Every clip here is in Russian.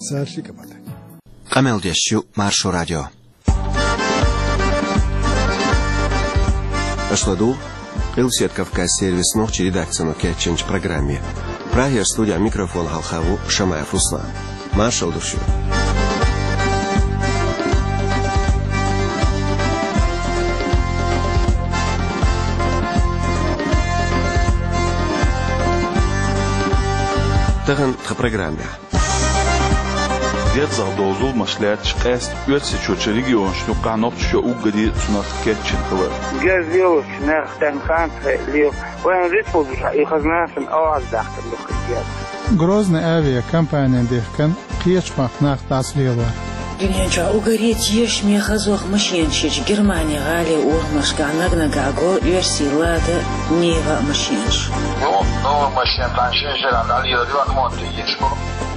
سارشي كباتك قمل ديشو مارشو راديو أشلدو قلسيت كافكاز سيرвис نوخчи редакцияну кетченч программе. Прагер студия микрофон халхаву Шамаев Руслан. Маршал душу. Таган в программе. Дед задолжил машлять шесть уётсичу регион, что канопчу угоди цунах кетчин хвер. Газелу нах танхан лил. Вон республика и хазнасен аздахтер лухият. Грозный авиакомпания дехкан киечмах нах таслила. Дунянча угореть еш мехазох машинчич Германия гали урмашка нагнагаго версилада нева машинч. Ну машин таншинчер али два монти ешко.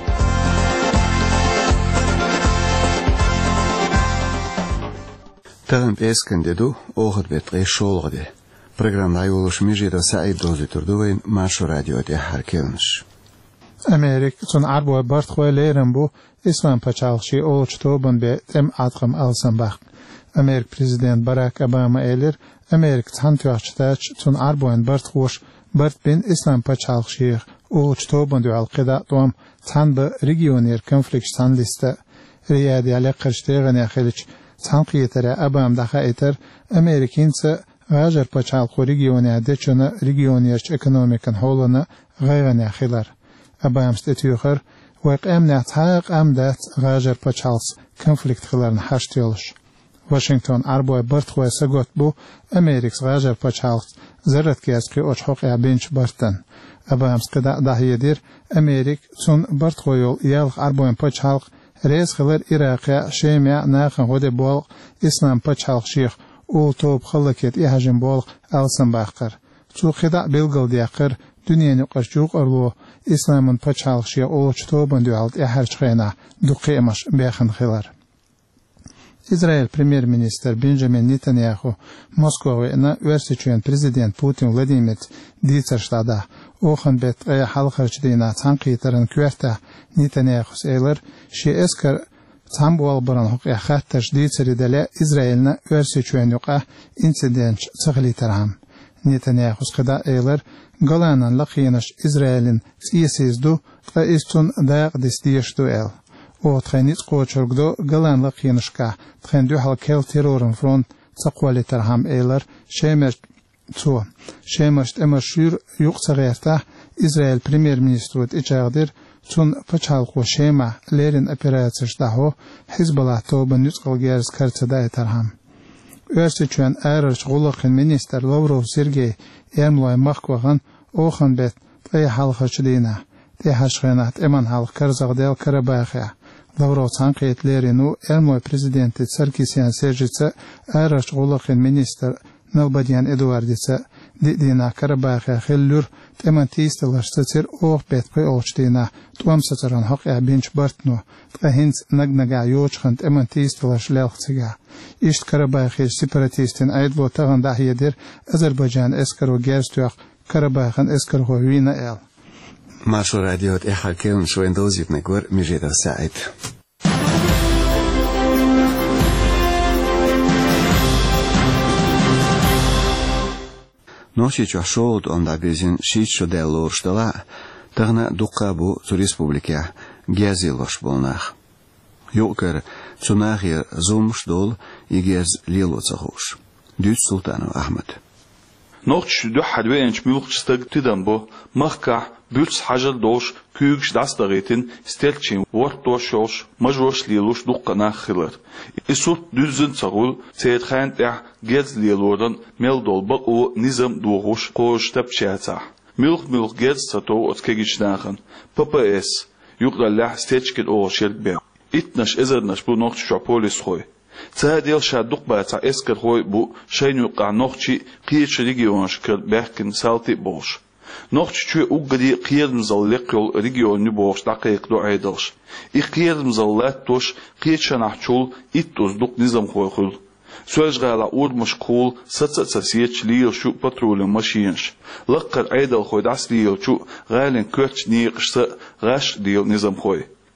تغن بيسكن ددو أوخد بيتغي شولغدي برنامج نايولوش ميجيدا سعيد دوزي تردوين ماشو راديو دي حركيونش أمريك تون عربو بارتخوي ليرنبو إسلام بچالشي أولشتوبن بيتم عدقم ألسنباق أمريك بريزيدنت باراك أوباما إيلر أمريك تهانتواشتاش تون عربوين بارتخوش بارت بين إسلام بچالشي أولشتوبن دو القضاء دوام تهان بريجيونير كونفليكت تهان لستا ريادي على قرشتيغن يخيلش تنقيتر أبام دخائتر أمريكين غاجر بچال خو ريجيوني دچنا ريجيونيرش اكونوميكن هولنا غيرنا خلر أبام ستيوخر وقام نتحقق أمدات غاجر بچالس كونفليكت خلرن حشتيولش واشنطن أربعة برتخو سقط بو أمريكس غاجر بچالس زرت كيسكي أشحق بينش برتن أبام سقدا دهيدير أمريك سون برتخو يول يالخ أربعة بچالق رئيس خلر إراقيا شيميا ناخن هودي بولق إسلام بچالق شيخ أول توب خلقيت إيهاجن بولق ألسن باقر تو خدا بلغل ديقر دنيا نقشجوق أرلو إسلامن بچالق شيخ أول توبن دوالت إيهارش خينا دو قيمش بيخن خلر إسرائيل بريمير مينستر بنجامين نتنياهو موسكوة إنا ورسيچوين بريزيدنت بوتين ولاديمير ديترشتادا أوخن بيت غير حلقرش دينا تنقيترن كويرتا نتنياهو سيلر شي اسكر تنبوال بران حقيا خاتش ديتري دلا إسرائيلنا ورسيچوين يقع انسيدنش تغليترهم نتنياهو سقدا إيلر غلانا لقينش إسرائيلين سيسيزدو قايستون داق ديستيشتو إل او تخنيت قوچرگدو گلان لقينشكا تخندو هالكيل تيرورن فرونت تقوالي ترهم ايلر شيمشت امشير يقصغيرتا إسرائيل بريمير مينستروت إجاغدير تون پچالقو شيما ليرين اپراتش دهو حزب الله توبن يتقل گيرز كرتدا ترهم ورسيچوان ارش غولقين مينستر لوروف سيرگي يرملوي مخوغن اوخن بيت طي حلقشدينا دي حشغينات امان حلق كرزغديل كرباخيا لورو تنقيت ليرينو الموي بريزيدنت سركيسيان سيرجيتsa ارش غولقين مينستر نلبديان ادوارديتsa دينا كرباخيا خلور تمن تيستلرستير اوخ بيت قي اوشتينا توم ستران حق بينش برتنو تهنت نغنغا يوچخنت امن تيستلرش لالختيغا اشت كرباخي سيبراتيستين ايدلو تغن داهيدير ازربيجان اسكرو گيرستوخ كرباخن اسكرو وينا ال ماشو راديو إحاكيون شوين دوزيت نقول مجيدا سعيد نوشي شولد أن دابيزين شيتشو ديلور شتلا تغنى دقابو تو ريسبوبليكا جازيلوش بولناخ يوكر تناغير زومش دول يجيز ليلو تخوش دوت سلطانو أحمد نوخش دو حدوينش ملوخش ستغتدن بو مخكا بيلس حاجر دوش كيوغش داستغيتن ستيلچين ورد دوشوش مجروش ليلوش دوقنا خلر إسوت دوزن تغول سيد خان تح جيز ليلودن ميل دولبق او نظام دوغوش قوش تبشياتا ملوخ جيز ستو اتكيجش ناخن بابا اس يقدر لح ستيلچكت او شيرك بيع اتنش ازرنش بو نوخش شابوليس خوي تاديل شادوق باتا اسكر خوي بو شين يقع نوخشي قيش ريجيونش كر بحكن سالتي بوش نوخش شو أوجدي قيد مزلق ريجيون نبوش دقيق دو عيدلش إقيد مزلات توش قيد شنحشول إتوز دوق نظام خوي خل سوالش غالا أود مشكول سيتش ليل شو باترول ماشينش لقر عيدل خوي داس ليل شو غالن كرتش نيقش غاش ديل نظام خوي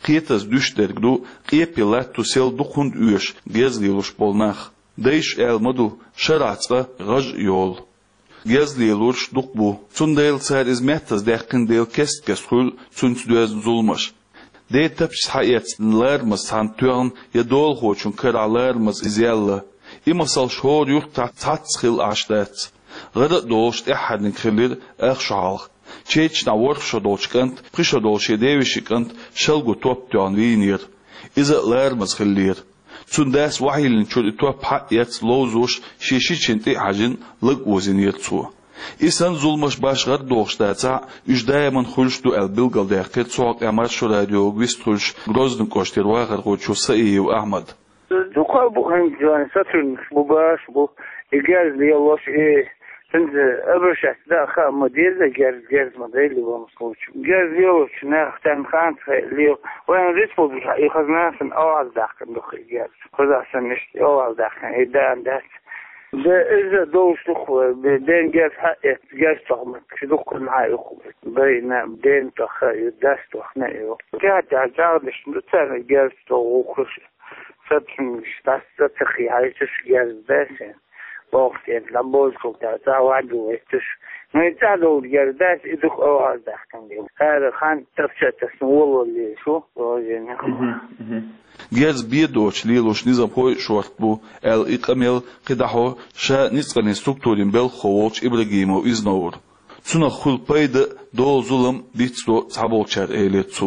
Qietas düşdergdu, qiepilattu sel dukhund üş, gezliluş bolnaq. Deyş elmadu, şaratsa gaj yol. Gezliluş dukbu, tsundayl sar izmettas dehkindayl kestkeskul, tsuntsdöz zulmaş. Deytapş hayetsinlarmız hantüğün ya dol hoçun kıralarmız izyalı. İmasal şor yurtta tatskil aşdats. Gıda dolşt ehadın kırlir ehşağıq. Çeçna workşa dolşkant, prişa dolşa devişikant, şalgu toptüğün vinir. İzatlarmız kırlir. Tsundas vahilin çöl top hayet lozuş, şeşiçinti hacın lık uzinir tsu. İnsan zulmuş başgar doğuştatsa, ücdayaman xulşdu el bilgal dehket soğuk emar şu radyo güstulş, grozdun koştir vağır koçu Sa'iyev Ahmad. Duka bu hangi yani satürn bu baş bu gezli yavaş şimdi öbür şekilde ama değil de gez modeli bu koçum. Gezli yavaş nereden kan liyo. Ve Respublika ikazmasın ağız dakın dokuz gez. Kızasın işte ağız dakın eden ders. ده إذا دوشتخ بدين جاز تغمك شدوك معاي بين بدين تخيل داست وخنايو كات عجاردش نتانا جاز تغوكش ستمش تخي عايشش جاز باسن وقت لبوز كنت تعوعدو ويتش ما يتعلو الجاز داس إدوك أوعز داخل ديو هذا خان تفشت تسنول اللي شو وجيني Gez bir doç liloş nizam hoy şort bu el ikamel qidaho şa nitsqani strukturin bel xovolç İbrahimov iznovur. Tsuna xulpayda dol zulum bitsto sabolçar eletsu.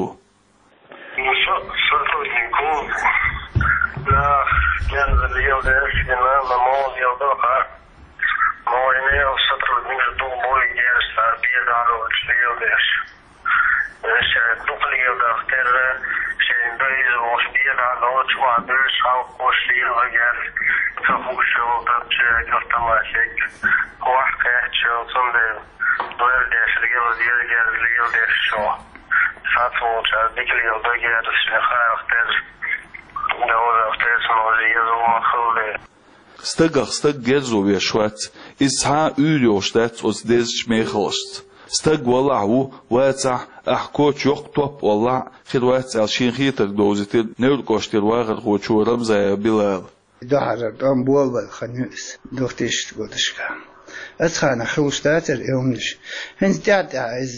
Stag gezovia schwarz is ha üriostats os des schmechelst. Stag wallahu watsa ahkoch yok top wallah khidwats al shin khitak dozitil neurkoshtir wagar khochu ramza bilal. دهر دام بول بالخنيس دوختيش قدشكا أتخانة خلوستاتر يومنش هنز تعد عز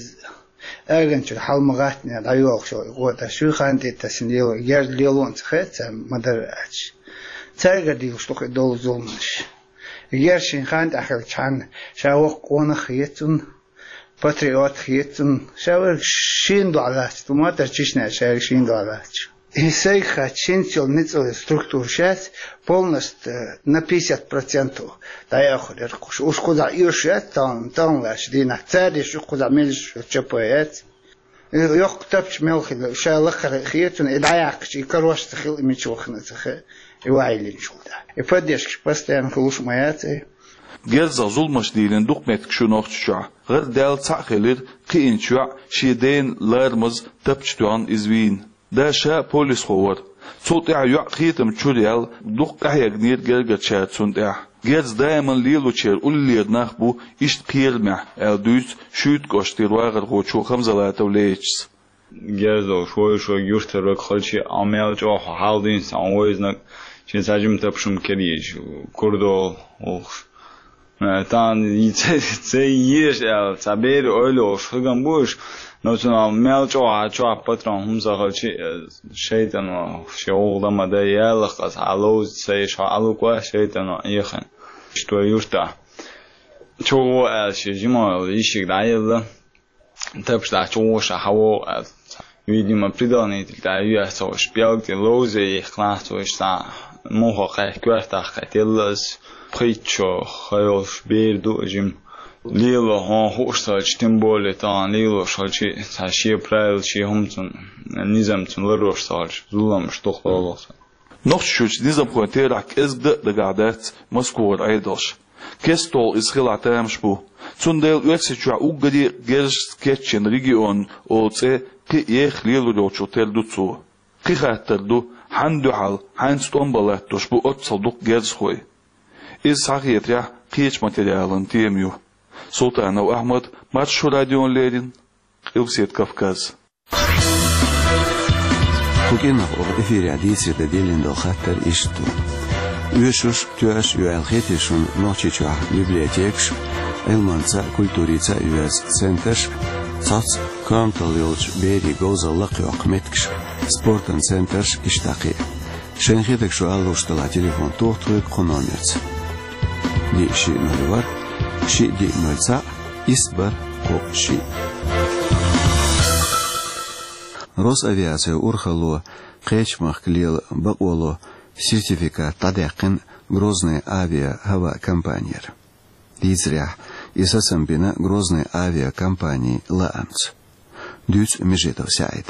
أرجنش الحال مغاتني العيوق شو قوة شو خانتي تسنيو يجر ليلون تخيت مدرعش تاجر دي وشتوك دول زومنش يجرشين خانت أخر كان شاوق قونا خيتون باتريوت خيتون شاور شين دولات وما ترشيشنا شاور شين دولات Исей хачинцел ницел структур сейчас полностью на 50%. Да я ходил, уж куда юшет, там лаш, динах цари, уж куда мельш чапает. Йох тапч мелхил, шалах хиетун, и даяк, и корош тахил, и мечохна тахе, и вайлин шулда. И поддержки постоянно хлуш маяцы. Gerza zulmaş dilin dukmet şu nokçuğa. Gır del taqelir qiyinçuğa şideyn larmız tapçtuğan izvin. داشا بوليس خوار صوت يعقيتم تشوريال دوق يغنير جرجا تشاتسون جرز دائما ليلو تشير اللي نخبو إشت قيرمع الدوس شوت قشتير واغر غوشو خمزلات وليتش جرزو شو يشترك خلشي عمل جو حالدين سانويزنك شين ساجم تبشم كريج كردو تان يتسييش التعبير أولو شغم بوش نوتنا ملجوا عجوا بطران هم زغلشي شيطان شغل ما ده يلقى على سيش على قوة شيطان يخن شتو يشتا شو الشيء جمع يشيك دايل تبش دا شو شهو يدي ما بداني تلاقيه سوش بيالك لوزي خلاص وشتا موها قهوة قتلس بريتشو خيوش بيردو جم ليلو هون خوشتاج تنبولتان ليلو شالشي تاشي برايل شي همتون نظامتون لروشتاج زولامش تخلالوس نخشوش نظام خواتيرك ازد دقعدات مسكور ايدلش كستول اسخلاتامش بو تندل يتسجع اوغدي جرش سكتشن ريجيون اوتسي كي يخ ليلو دوچو تردوتسو كي خاطردو حندو حال حنستون بلاتوش بو اوتصلدوك جرس خوي إز صحيح قيش ماتريالن تيميو سلطان أحمد ماتشو راديون ليرين إلسيت كافكاز Bugün o efiri adisi delin do khatar iştu. Üyeşuş tüyaş üyelhetişun noçiçua bibliotekş, elmanca kulturica üyez centers, sats kontrolyoç beri gozallak yok metkş, sportan centers iştaki. Şenhedek şu aluştala telefon tohtuyuk konomerc. Di şi nöl var, şi di nölsa, isbar ko şi. Росавиация урхало кечмах клил баколо сертификат тадекин Грозный авиакомпания. Дизрях исасамбина Грозной авиакомпании Лаанц. Дюц межетов сяйд.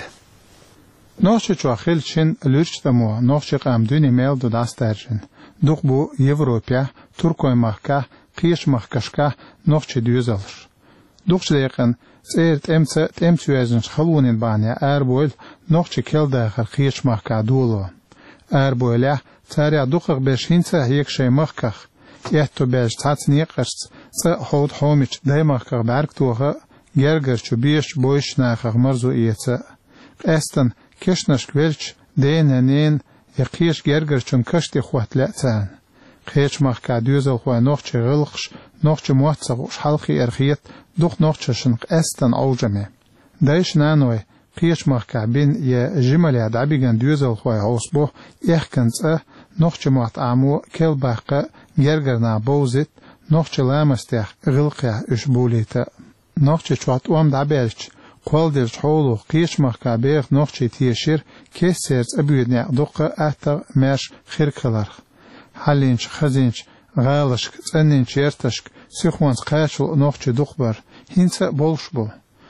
Нохче чуахилчин лүрчтамо нохче камдүни мелду дастаржин. Дух бу Европа, Туркоймахка, Кишмахкашка нохче дюзалш. Духче якын Церт эмцюэзэн шхалунин баня арбойл нохче келдахар Кишмахка дуло. Арбойля царя духах бешхинца екшей махках. Яхто беш цацниқарц ца ход хомич даймахках барктуха гергерчу биш бойшнахах марзу иеца. Эстан кешнаш квелч дейнанин якиш гергерчун кашти хуатлацан. Кишмахка дюзал хуа нохче гылхш нохче муатсагуш халқи эрхиет дух нохче шынқ эстан аужаме. Дайш наной Кишмахка бин я жималя дабиган дюзал хуа хаусбо эхканца нохче муат аму келбахка гергерна боузит нохче ламастях гылқя үшбулита. Нохче чуат уам дабелч قالدرش حولو قيشمخ كابيغ نوخشي تيشير كيسيرز أبيدنع دوقة أهتر ماش خير كلارخ حالينش خزينش غالشك سنينش يرتشك سيخوانس قاشل نوخشي دوقبر هينسا بولشبو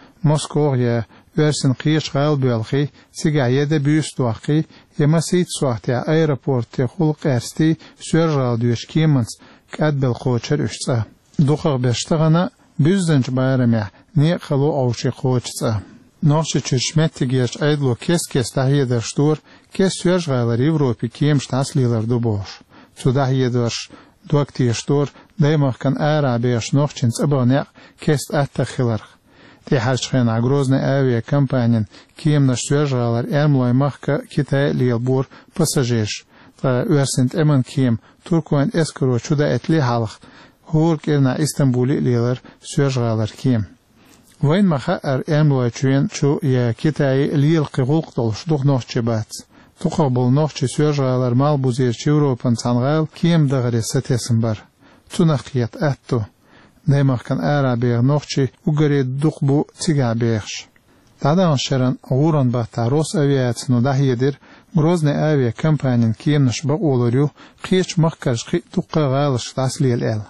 موسكوغيا ورسن قيش غال بيالخي سيقع يدا بيستوخي يما سيت سوحتي ايرابورتي خلق ارستي سويرجال دوش كيمنس كادبل خوشر اشتا دوقة بيشتغنا بيزدنج بايرميح نيقلو أوشي خوشتا نوشي چشمت تگيش ايدلو كيس تحيي درشتور كيس سويرج غالر يوروبي كيمش تاسليلر دو بوش تو تحيي درش دوك تيشتور دايمخ كان آرابيش نوخشنس ابانيق كيس اتخلرخ تي حاجخين عقروزنا آوية كمبانين كيمنش سويرج غالر ارملوي مخكا كتاي ليلبور بساجيش ويرسنت امن كيم تركوين اسكرو چودا اتلي حالخ هورك إرنا إسطنبولي ليلر سويرجالر كيم. وين مخاءر أملوى چوين چو يا كتاي ليل قغلق دولش دوخ نوخشي بات. تقبل نوخشي سويرجالر مال بوزير چوروبان تانغال كيم دغري ستيسن بر. تنخيت أتو. نيمخ كان آرابيغ نوخشي وغري دوخ بو تيغا بيغش. تادا انشرن غوران باتا روس أويات نو دهيدر Грозный авиакомпаниян киемнаш ба олорю قيش مخكرش قي دوقا غالش تاسليل ال.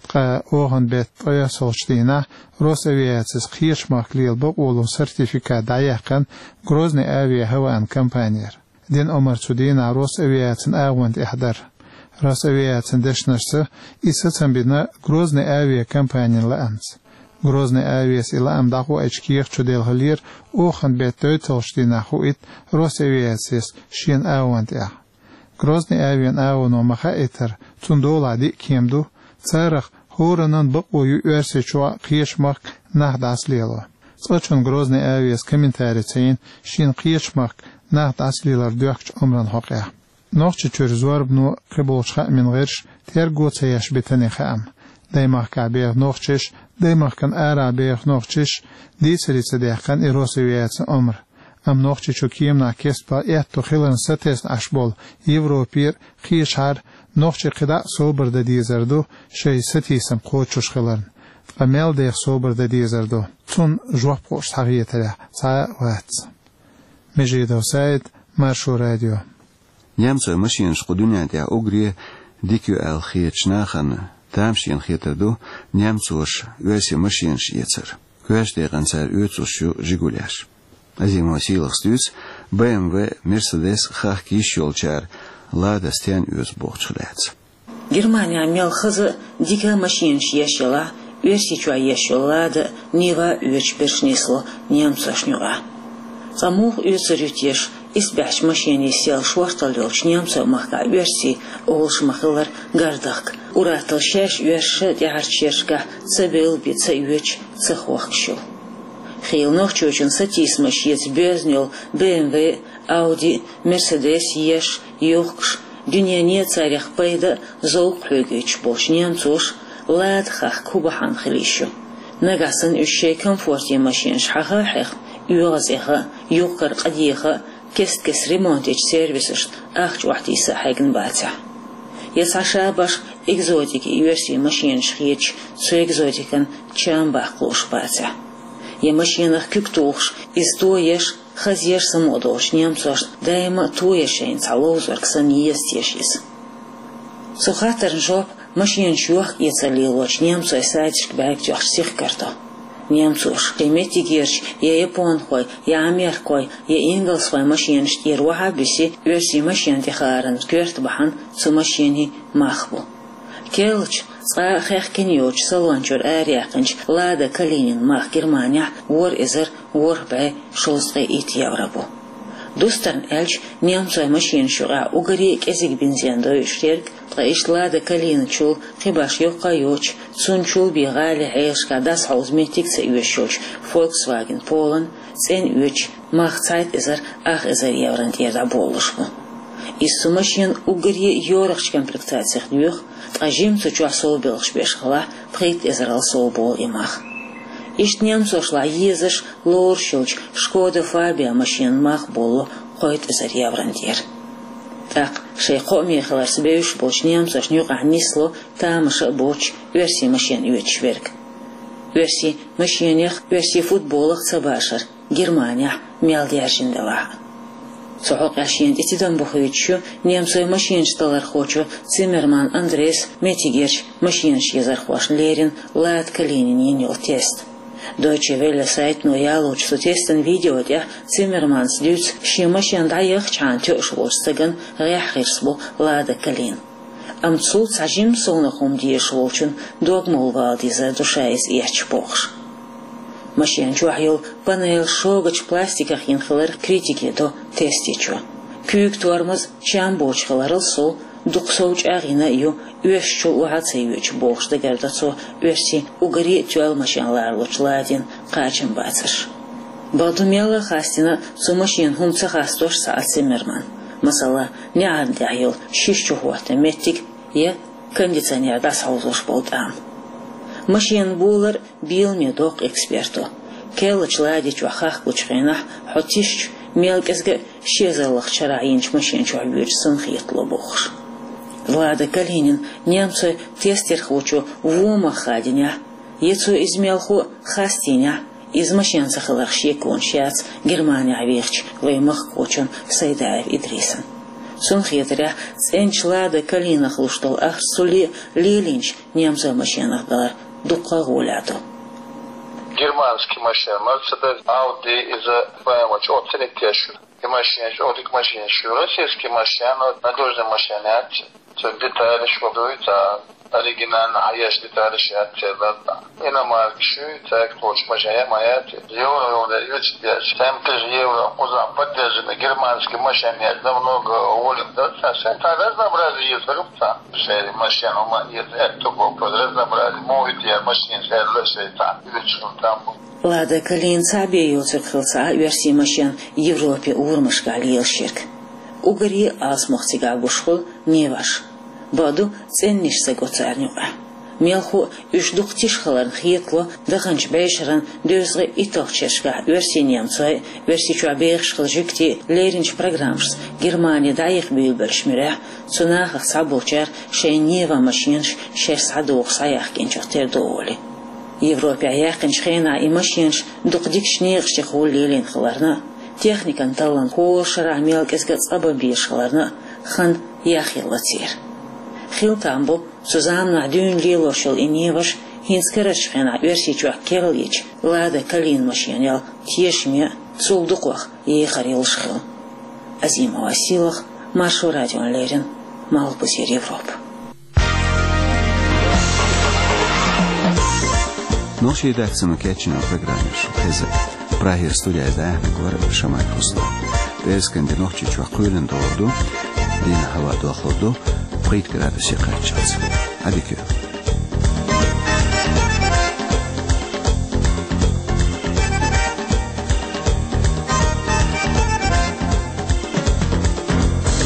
اوغن بيت طيا سولشتينا روس авиацис قيش مخليل بقولو سرتيفيكات دايقن Грозный авиахوان كمبانير دين عمر سودينا روس авиацин اغوند احضر روس авиацин دشنرسه إساتن بنا Грозный авиакомпаниян لأنس Грозный авиас إلا أم داخو أجكيخ چوديل هلير اوغن بيت طيا سولشتينا خوئت روس авиацис شين اغوند اح Грозный авиан اغونو مخائتر تندولا دي كيمدو царах хоранан бакою версия чуа қиешмақ нахд аслияло. Цочун Грозный авиас комментарий цейн шин қиешмақ нахд аслилар дюахч умран хоқя. Нохчи чурзуарбну қиболшха мин ғирш тергу цаяш бетани хаам. Даймақ кабеғ нохчиш, даймақ кан арабеғ нохчиш, дицарица дяқан иросавияцин умр. Ам нохчи чукиемна кеспа ятто хилан сатес ашбол Европир қиешхар نوخشي قدا صوبر دا ديزردو شي ستيسم قوچوش خلرن قمال ديخ صوبر دا ديزردو تون جواب قوش تغييت له ساعة وات مجيدو سايد مارشو راديو نيامسو مشينش قدونيا ديا اوغري ديكيو الخيتش ناخن تامشين خيتردو نيامسوش ويسي مشينش يتسر كواش ديغن سار يوتسوشو جيغولاش ازيم وسيلخ ستوز BMW Mercedes خاخ كيشيولچار Лада стян юз бохчулец. Германия мелхазы дика машинш яшила, версичуа яшилада, нива верчпершнисло немцашнюа. Самух юцарютеш, избяч машине сел шварталёч немца махка верси, олшмахылар гардак. Уратал шеш верши дягарчешка, цебел бица юч цехохчу. Хил нохчочин сатис машиец безнел, BMW, Audi, Mercedes еш, йохкш, дюняне царях пайда зоуплюгич больш немцуш, лад хах кубахан хилищу. Нагасан ущей комфорте машин шхаха хех, югазеха, юкар qadieха, кест ремонтич сервисыш, ахч вахтиса хайген батя. Ясаша баш экзотики версии машин шхич, цу экзотикан чамбах клуш батя. Я машинах кюктухш, истоеш, хазеш самодош, немцош, дайма туешейн цалозор ксан естешис. Сухатарн жоп, машин чуах и цалилоч, немцой садишк бэк чуах сих карто. Немцуш, кемети герч, я япон хой, я америкой, я ингл свой машин штир вахабиси, версии машин тихаран, кверт бахан, цу машини махбу. Келч, ца хехкиньоч, салончур аряханч, лада калинин мах Германия, вор изер, вор бай, шолстрей ит Европу. Дустарн эльч, немцой машин шура, угари кезик бензин дойштерг, траиш лада калин чул, хибаш йокайоч, цун чул бигали эшка, дас хаузметик ца юешоч, Volkswagen Полон, цен юеч, мах цайт изер, ах изер еврантьерда болушку. Иссу машин угари йорахч комплектациях дюх, тражим цучуа солбелш бешхала, прейт изерал солбол имах. Ишт немцо шла езыш, лоршилч, Шкода Фабия машин мах болу, хойт изер еврантьер. Так, шейхо мехалар сбеюш боч немцош нюqa нисло, тамаша боч, версии машин юечверг. Версии машинех, версии футболах цабашар, Германия, мялдяжиндала. Сохок ашин этидан буховичу, немцой машин шталар хочу, Циммерман Андрес, Метигерч, машин шьезархваш Лерин, Лад Калинин енил тест. Deutsche Welle сайт но я луч, что тестен видео тя Циммерман слюц, ши машин даях чан тёшвош цыган, ряхирсбу Лада Калин. Амцул цажим солнахум диешволчун, догмол валдиза душа из ячпохш. Машин чуахил панел шогач пластиках инхалар критики до тестичу. Күйк тормоз чамбоч халарыл сол, дуксоуч агина ю, уэшчул угацай юч бохш дагардацо, уэшси угари тюал машинлар лучладин, качем бацаш. Балдумела хастина цу машин хумца хастош саат Циммерман. Масала няан дяхил шишчу хуата меттик, я кондиционер дас хаузош болдам. Машин булар бил медок эксперту. Келыч ладич вахах кучренах, хотищ мелкезге щезалах чараинч машин чуавюч сынхитло бохш. Лада Калинин немцой тестер хочу вума хадиня, ецу измелху хастиня, из машин сахалах щекун щац Германия вехч веймах хочун Сайдаев Идрисан. Сунхитря ценч Лада Калинах луштал ах сули лилинч немцой машинах дар дукка гуляту. Германский машин, Mercedes, Audi из BMW, от селектешу. И машин, от их машин, российский машин, надежный машин, детали, что дуется, оригинально, а есть детали, что это. И на марке, так, лучше машин, моя, евро, там тоже евро, узам, поддержанный германский машин, намного уволен, да, это разнообразие есть, рубца, шери, машин, это только разнообразие, могут я машин, шери, это, вечером там. Лада Калин сабею циркхылса версии машин Европе урмышка алиелширк. Угари асмахтига бушхул неваш. Баду ценнишсе гоцарнюга. Мелху үждук тишхаларын хиетло даханч бейшаран дөзгы итохчешка версии немцой, версии чуабейхшхыл жикти леринч программшс Германия даих бюлбершмире, цунахах сабулчар шейнева машинш шер садух саях кенчохтер дооли. Европе аяқын шхена и машинш дуқдик шнеғші хулилин хыларна, техникан талан хошыра мелкезгіц абабиш хыларна, хан яхилла тир. Хил тамбу, сузамна дюн лилошыл и неваш, хинскара шхена версий чуак кералич, Лада Калин машинял, тешме, цулдуқвах и харил шхил. Азима Василах, Машу Радион Лерин, Малпусир Европа. Noši redakcijno kećino programišu teze. Prahir studija je dajahne gore šamaj pusto. Tezken de nohčiću akulen doordu, dina hava dohlodu, prit grada si kačac. Adikio.